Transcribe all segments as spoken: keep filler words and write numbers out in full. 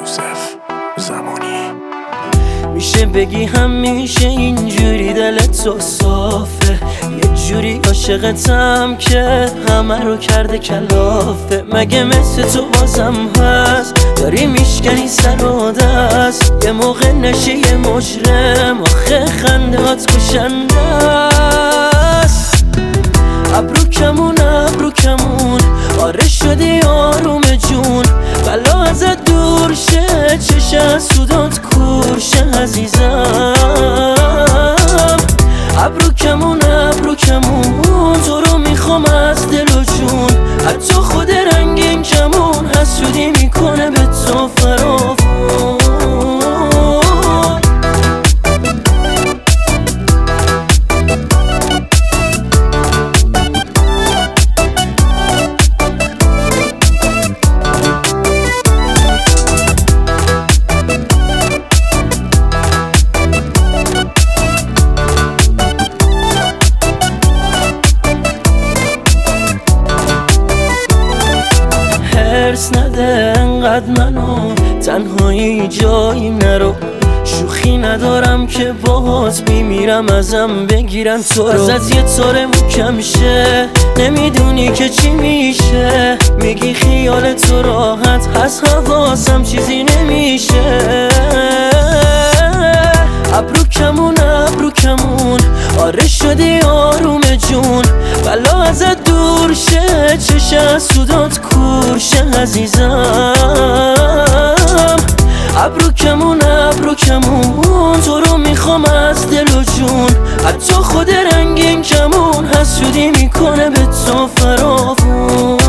یوسف زمانی. میشه بگی همیشه اینجوری دلت تو صافه، یه جوری عاشقتم که همه رو کرده کلافه. مگه مثل تو بازم هست داری میشکنی سر و دست، یه موقع نشی یه مجرم آخه خندهات کشنده است. ابرو کمون ابرو کمون آره شدی آروم جون، بلا ازت دور شه چش از سودات کور شه عزیزم. ابرو کمون ابرو کمون تو رو میخوام از دل و جون، حتی خود رنگین کمون حسودی میکنه به تو فراوون. هرس نده انقدر منو تنهایی جایی نرو، شوخی ندارم که باهات بیمیرم ازم بگیرن تو رو. ازت یه طور محکم شه نمیدونی که چی میشه، میگی خیال تو راحت هست حواسم چیزی نمیشه. ابرو کمون ابرو کمون آره شدی آروم جون، بلا ازت دور شه چش از سودات کور شه عزیزم. ابرو کمون ابرو کمون تو رو میخوام از دل و جون، حتی خود رنگین کمون حسودی میکنه به تو فراوون.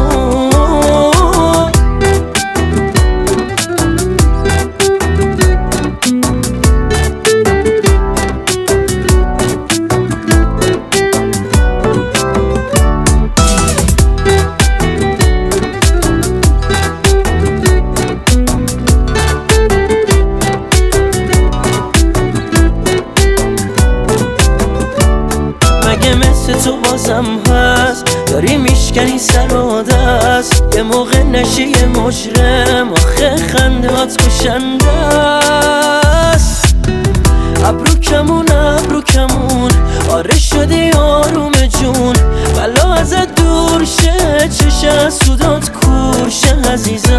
مگه مثل تو بازم هست داری میشکنی سر و دست، یه موقع نشی یه مجرم آخه خندهات کشنده است. ابرو کمون ابرو کمون آره شدی آروم جون، بلا ازت دور شه چش از سودات کور شه عزیزم.